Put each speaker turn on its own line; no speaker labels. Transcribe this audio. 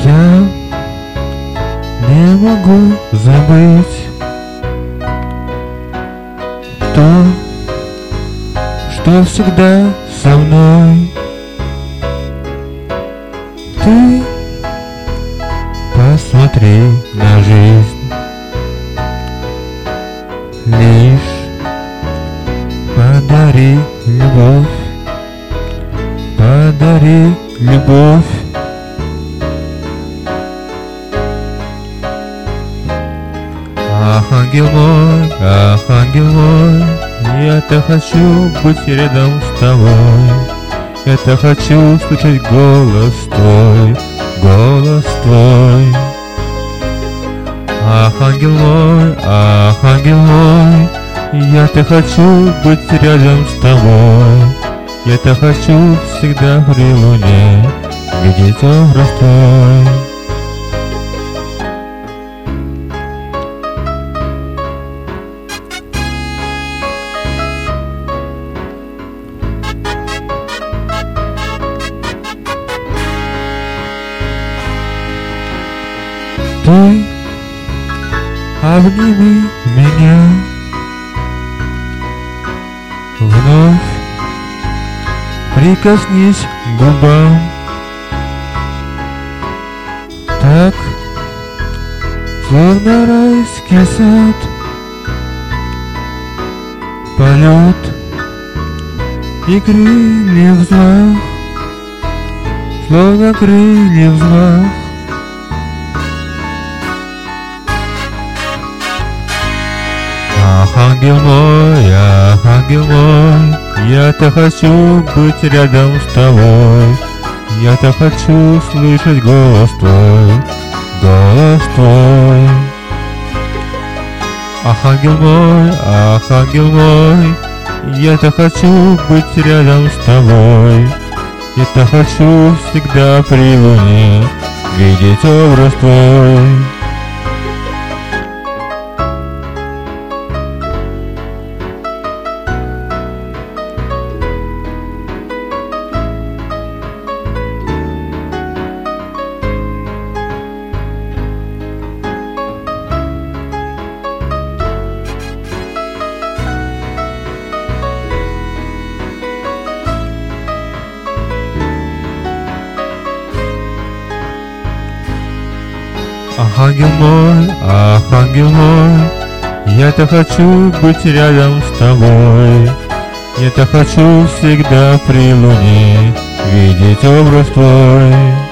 Я не могу забыть то, что всегда со мной. Ты посмотри на жизнь, лишь подари любовь, подари любовь. Ангел мой, я-то хочу быть рядом с тобой. Я-то хочу слышать голос твой, голос твой. Ангел мой, я-то хочу быть рядом с тобой. Я-то хочу всегда при луне видеть образ твой. Ты обними меня вновь, прикоснись к губам, так, словно райский сад, полет и крылья взмах, словно крылья взмах. Ангел мой, я-то хочу быть рядом с тобой. Я-то хочу слышать голос твой, голос твой. Ангел мой, я-то хочу быть рядом с тобой. Я-то хочу всегда при луне видеть образ твой. Ангел мой, я-то хочу быть рядом с тобой. Я-то хочу всегда при луне видеть образ твой.